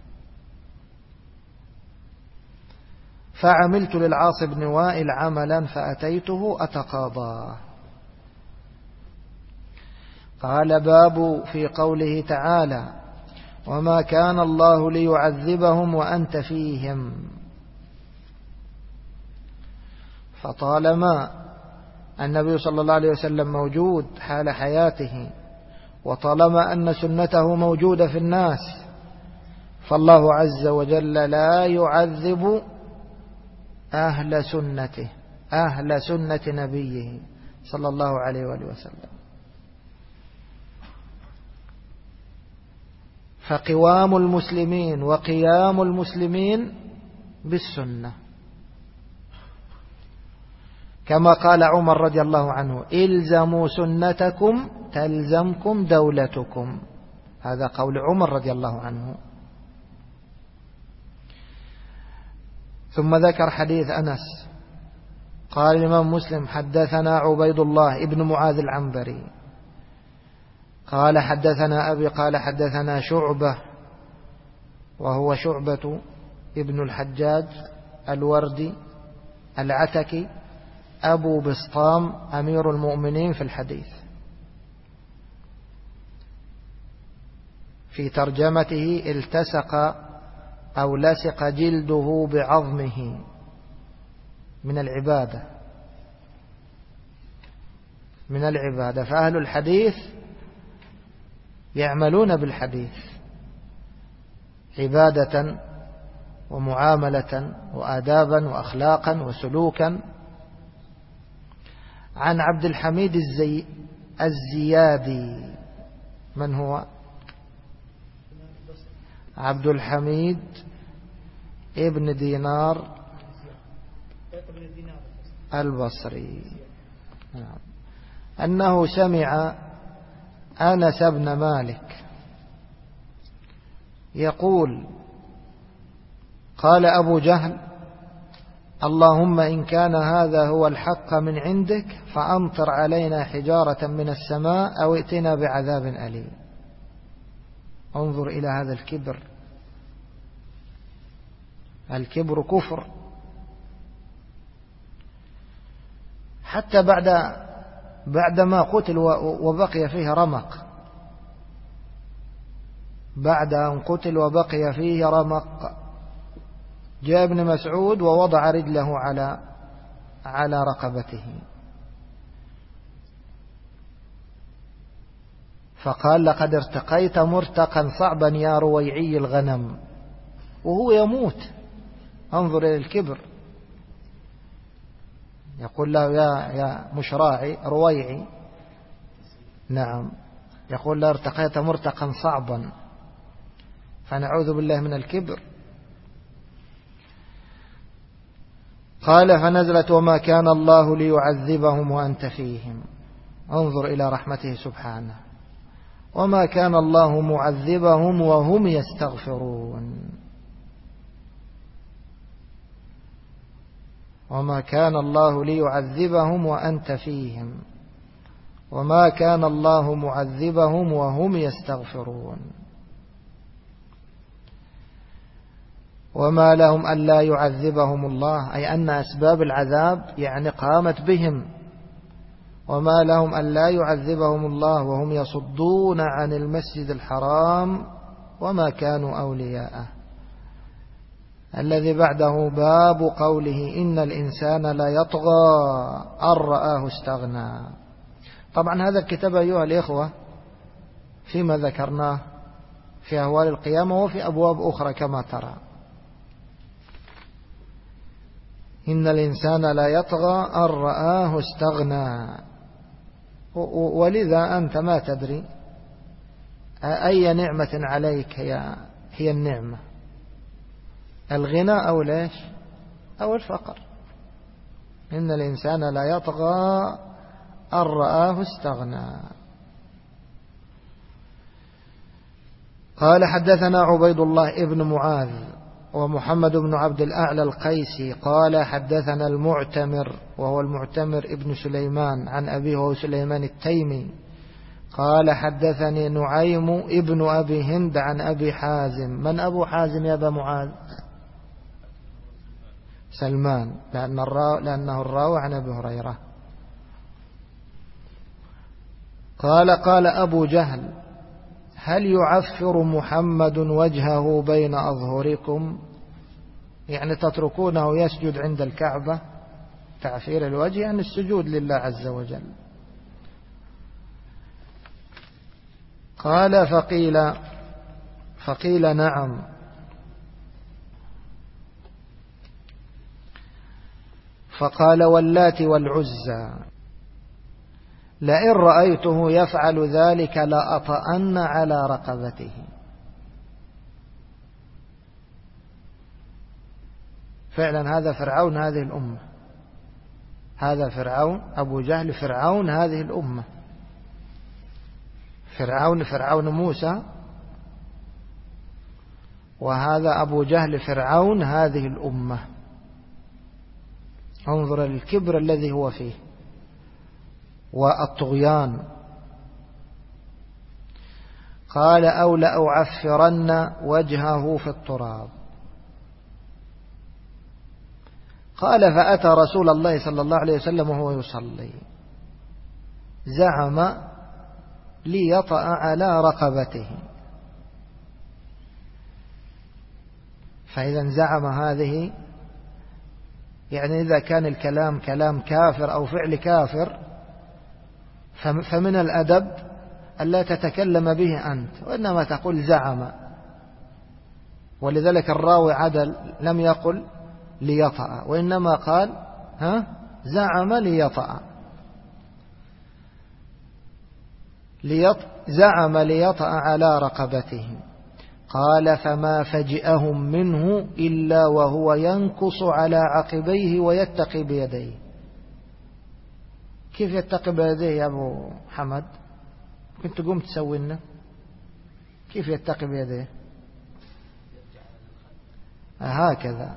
فعملت للعاص بن وائل عملا فأتيته أتقاضاه. قال باب في قوله تعالى وما كان الله ليعذبهم وأنت فيهم. فطالما النبي صلى الله عليه وسلم موجود حال حياته، وطالما أن سنته موجودة في الناس، فالله عز وجل لا يعذب أهل سنته، أهل سنة نبيه صلى الله عليه وآله وسلم. فقوام المسلمين وقيام المسلمين بالسنة، كما قال عمر رضي الله عنه إلزموا سنتكم تلزمكم دولتكم، هذا قول عمر رضي الله عنه. ثم ذكر حديث أنس قال الإمام مسلم حدثنا عبيد الله ابن معاذ العنبري قال حدثنا أبي قال حدثنا شعبة وهو شعبة ابن الحجاج الوردي العتكي أبو بسطام أمير المؤمنين في الحديث. في ترجمته التصق أو لصق جلده بعظمه من العبادة، من العبادة. فأهل الحديث يعملون بالحديث عبادة ومعاملة وآدابا وأخلاقا وسلوكا. عن عبد الحميد الزي الزيادي. من هو؟ عبد الحميد ابن دينار البصري أنه سمع أنس بن مالك يقول قال أبو جهل اللهم إن كان هذا هو الحق من عندك فأمطر علينا حجارة من السماء أو ائتنا بعذاب أليم. انظر إلى هذا الكبر، الكبر كفر. حتى بعد بعدما قتل وبقي فيه رمق، بعد أن قتل وبقي فيه رمق، جاء ابن مسعود ووضع رجله على على رقبته فقال لقد ارتقيت مرتقا صعبا يا رويعي الغنم، وهو يموت. انظر إلى الكبر. يقول له يا يا مش راعي رويعي، نعم، يقول له ارتقيت مرتقا صعبا، فنعوذ بالله من الكبر. قال فنزلت وما كان الله ليعذبهم وأنت فيهم. انظر إلى رحمته سبحانه، وما كان الله معذبهم وهم يستغفرون، وما كان الله ليعذبهم وأنت فيهم، وما كان الله معذبهم وهم يستغفرون. وما لهم ألا يعذبهم الله، أي أن أسباب العذاب يعني قامت بهم. وما لهم ألا يعذبهم الله وهم يصدون عن المسجد الحرام وما كانوا أولياءه. الذي بعده باب قوله إن الإنسان لا يطغى أن رآه استغنى. طبعا هذا الكتاب أيها الإخوة فيما ذكرناه في أهوال القيامة وفي أبواب أخرى كما ترى. إن الإنسان لا يطغى أن رآه استغنى، ولذا أنت ما تدري أي نعمة عليك هي هي النعمة، الغنى أو ليش أو الفقر. إن الإنسان لا يطغى أن رآه استغنى. قال حدثنا عبيد الله ابن معاذ ومحمد بن عبد الأعلى القيسي قال حدثنا المعتمر وهو المعتمر ابن سليمان عن أبيه وهو سليمان التيمي قال حدثني نعيم ابن أبي هند عن أبي حازم. من أبو حازم يا أبا معاذ؟ سلمان، لأن الراو لأنه الراوي عن أبي هريرة. قال قال أبو جهل هل يعفر محمد وجهه بين أظهركم؟ يعني تتركونه يسجد عند الكعبة، تعفير الوجه يعني السجود لله عز وجل. قال فقيل فقيل نعم. فقال واللات والعزى لئن رأيته يفعل ذلك لأطأن على رقبته. فعلا هذا فرعون هذه الأمة، هذا فرعون أبو جهل فرعون هذه الأمة، فرعون فرعون موسى، وهذا أبو جهل فرعون هذه الأمة. انظر الكبر الذي هو فيه والطغيان. قال أو لأعفرن وجهه في التراب. قال فأتى رسول الله صلى الله عليه وسلم وهو يصلي زعم ليطأ على رقبته. فإذا زعم هذه يعني إذا كان الكلام كلام كافر أو فعل كافر فمن الأدب ألا تتكلم به أنت، وإنما تقول زعم. ولذلك الراوي عدل لم يقل ليطأ وإنما قال ها زعم ليطأ، ليط زعم ليطأ على رقبته. قال فما فجئهم منه إلا وهو ينكص على عقبيه ويتقي بيديه. كيف يتقي بيديه يا أبو حمد؟ كنت تقوم تسوي لنا كيف يتقي بيديه؟ هكذا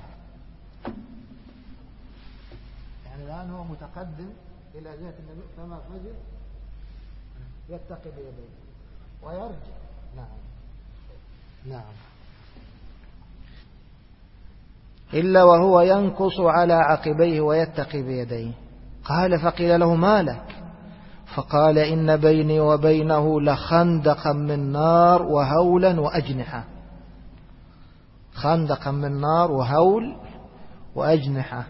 يعني الآن هو متقدم إلى جهة النبي فما فجئ يتقي بيديه ويرجع. نعم نعم إلا وهو ينكص على عقبيه ويتقي بيديه. قال فقيل له ما لك؟ فقال إن بيني وبينه لخندقا من نار وهولا وأجنحة. خندقا من نار وهول وأجنحة.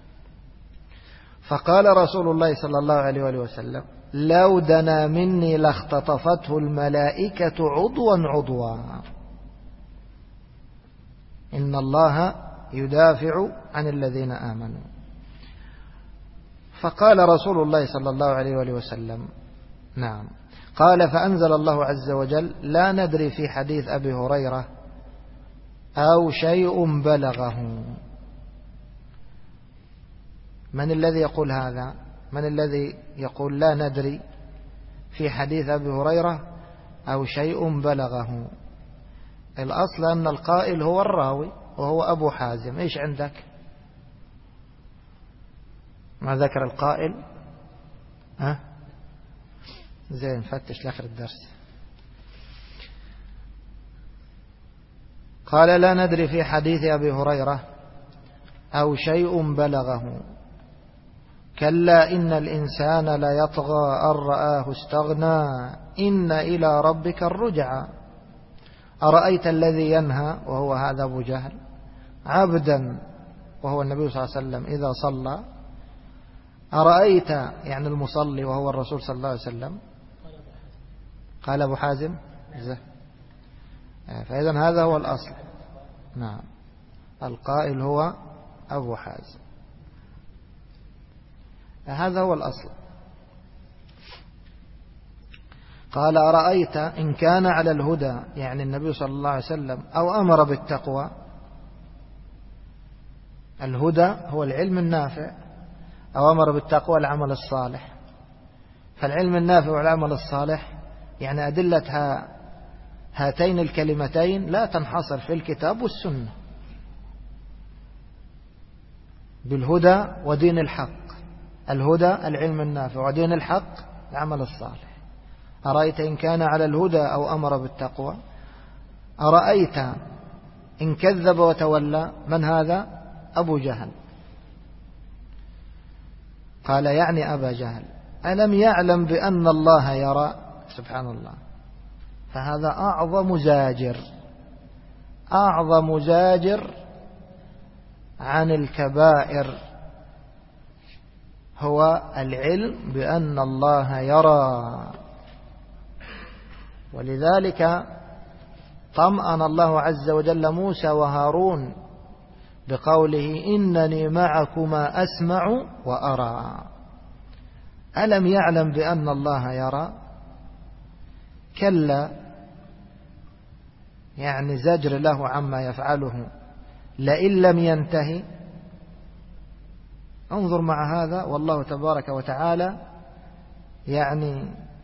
فقال رسول الله صلى الله عليه وآله وسلم لو دنا مني لاختطفته الملائكة عضوا عضوا. إن الله يدافع عن الذين آمنوا. فقال رسول الله صلى الله عليه وآله وسلم نعم. قال فأنزل الله عز وجل لا ندري في حديث أبي هريرة أو شيء بلغه. من الذي يقول هذا؟ من الذي يقول لا ندري في حديث أبي هريرة أو شيء بلغه؟ الأصل أن القائل هو الراوي وهو أبو حازم. إيش عندك؟ ما ذكر القائل؟ ها زين فتش لآخر الدرس. قال لا ندري في حديث أبي هريرة أو شيء بلغه كلا إن الإنسان لا يطغى أن رآه استغنى إن إلى ربك الرجعى. أرأيت الذي ينهى وهو هذا أبو جهل عبدا وهو النبي صلى الله عليه وسلم إذا صلى. أرأيت يعني المصلي وهو الرسول صلى الله عليه وسلم. قال أبو حازم فإذا هذا هو الأصل. نعم القائل هو أبو حازم، هذا هو الأصل. قال أرأيت إن كان على الهدى يعني النبي صلى الله عليه وسلم أو أمر بالتقوى. الهدى هو العلم النافع أو أمر بالتقوى العمل الصالح. فالعلم النافع والعمل الصالح يعني أدلة هاتين الكلمتين لا تنحصر في الكتاب والسنة، بالهدى ودين الحق. الهدى العلم النافع، ودين الحق العمل الصالح. أرأيت إن كان على الهدى أو أمر بالتقوى، أرأيت إن كذب وتولى. من هذا؟ أبو جهل. قال يعني أبا جهل ألم يعلم بأن الله يرى؟ سبحان الله. فهذا أعظم زاجر، أعظم زاجر عن الكبائر هو العلم بأن الله يرى. ولذلك طمأن الله عز وجل موسى وهارون بقوله إنني معكما أسمع وأرى. ألم يعلم بأن الله يرى؟ كلا، يعني زجر له عما يفعله. لئن لم ينتهي. انظر مع هذا، والله تبارك وتعالى يعني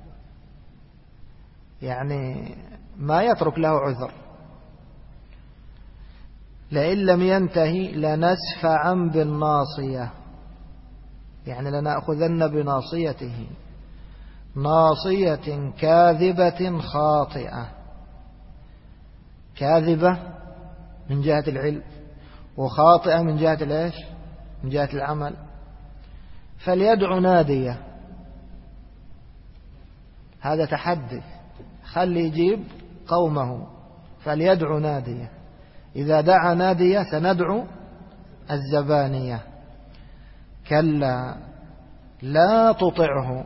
يعني ما يترك له عذر. لئن لم ينتهي لنسفعا بالناصية، يعني لنأخذن بناصيته، ناصية كاذبة خاطئة. كاذبة من جهة العلم، وخاطئة من جهة الإيش؟ من جهة العمل. فليدعو نادية، هذا تحدي، خلي يجيب قومه. فليدعو نادية، إذا دعا نادية سندعو الزبانية. كلا لا تطعه،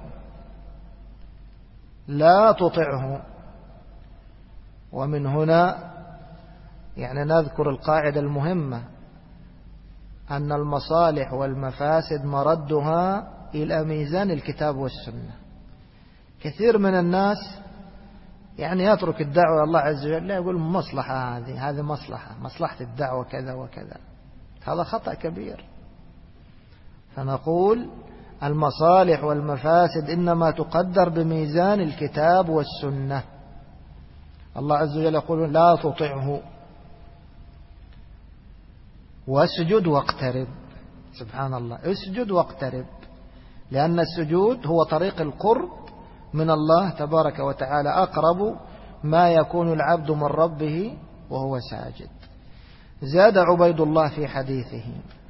لا تطعه. ومن هنا يعني نذكر القاعدة المهمة أن المصالح والمفاسد مردها إلى ميزان الكتاب والسنة. كثير من الناس يعني يترك الدعوة الله عز وجل، لا يقول مصلحة، هذه هذه مصلحة، مصلحة الدعوة كذا وكذا. هذا خطأ كبير. فنقول المصالح والمفاسد إنما تقدر بميزان الكتاب والسنة. الله عز وجل يقول لا تطعه واسجد واقترب. سبحان الله، اسجد واقترب، لأن السجود هو طريق القرب من الله تبارك وتعالى، أقرب ما يكون العبد من ربه وهو ساجد. زاد عبيد الله في حديثه،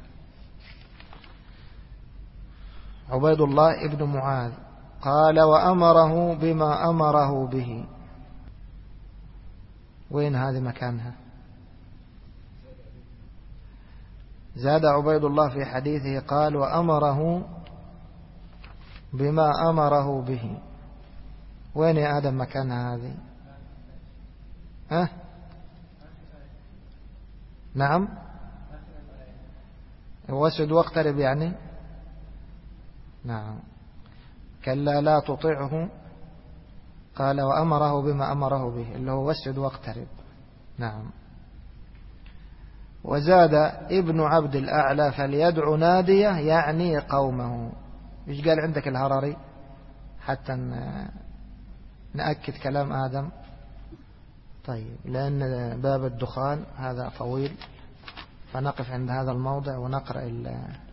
عبيد الله ابن معاذ قال وأمره بما أمره به. وين هذه مكانها؟ زاد عبيد الله في حديثه قال وأمره بما أمره به. وين يا آدم مكانها هذه؟ ها؟ نعم، واسجد واقترب يعني. نعم. كلا لا تطعه، قال وأمره بما أمره به، اللي هو واسجد واقترب. نعم. وزاد ابن عبد الأعلى فليدعو نادية، يعني قومه. إيش قال عندك الهرري حتى نأكد كلام آدم؟ طيب، لأن باب الدخان هذا طويل، فنقف عند هذا الموضع ونقرأ